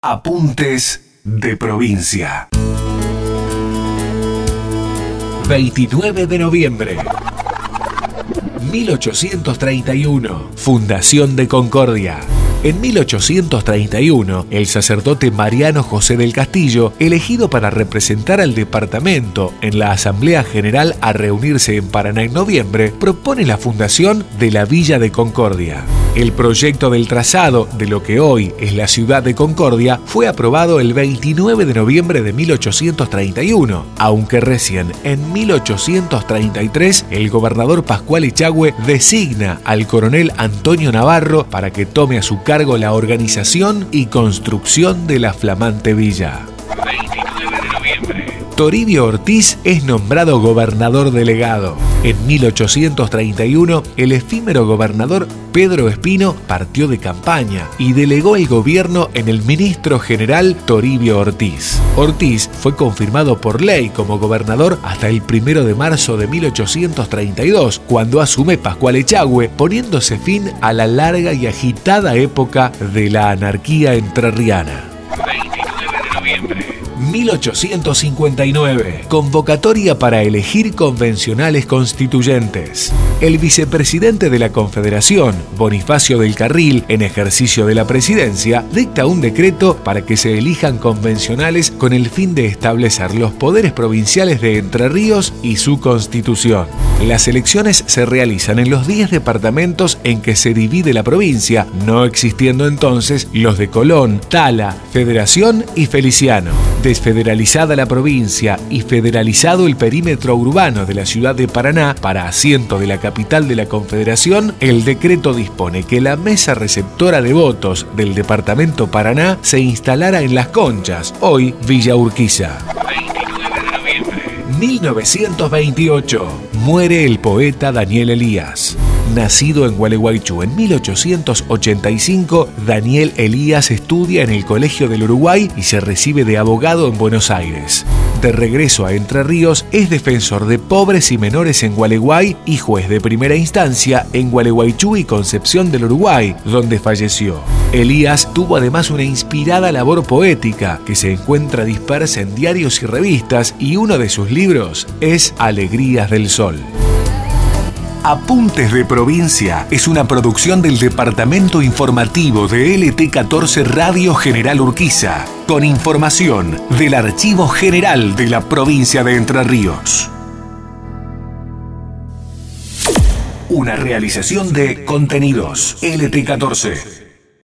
Apuntes de provincia. 29 de noviembre. 1831. Fundación de Concordia. En 1831, el sacerdote Mariano José del Castillo, elegido para representar al departamento en la Asamblea General a reunirse en Paraná en noviembre, propone la fundación de la Villa de Concordia. El proyecto del trazado de lo que hoy es la ciudad de Concordia fue aprobado el 29 de noviembre de 1831, aunque recién en 1833 el gobernador Pascual Echagüe designa al coronel Antonio Navarro para que tome a su cargo la organización y construcción de la flamante villa. 29 de noviembre. Toribio Ortiz es nombrado gobernador delegado. En 1831, el efímero gobernador Pedro Espino partió de campaña y delegó el gobierno en el ministro general Toribio Ortiz. Ortiz fue confirmado por ley como gobernador hasta el 1 de marzo de 1832, cuando asume Pascual Echagüe, poniéndose fin a la larga y agitada época de la anarquía entrerriana. 29 de noviembre. 1859. Convocatoria para elegir convencionales constituyentes. El vicepresidente de la Confederación, Bonifacio del Carril, en ejercicio de la presidencia, dicta un decreto para que se elijan convencionales con el fin de establecer los poderes provinciales de Entre Ríos y su constitución. Las elecciones se realizan en los 10 departamentos en que se divide la provincia, no existiendo entonces los de Colón, Tala, Federación y Feliciano. Desfederalizada la provincia y federalizado el perímetro urbano de la ciudad de Paraná para asiento de la capital de la Confederación, el decreto dispone que la mesa receptora de votos del departamento Paraná se instalara en Las Conchas, hoy Villa Urquiza. 29 de noviembre. 1928. Muere el poeta Daniel Elías. Nacido en Gualeguaychú en 1885, Daniel Elías estudia en el Colegio del Uruguay y se recibe de abogado en Buenos Aires. De regreso a Entre Ríos, es defensor de pobres y menores en Gualeguay y juez de primera instancia en Gualeguaychú y Concepción del Uruguay, donde falleció. Elías tuvo además una inspirada labor poética que se encuentra dispersa en diarios y revistas, y uno de sus libros es Alegrías del Sol. Apuntes de Provincia es una producción del Departamento Informativo de LT14 Radio General Urquiza, con información del Archivo General de la Provincia de Entre Ríos. Una realización de Contenidos LT14.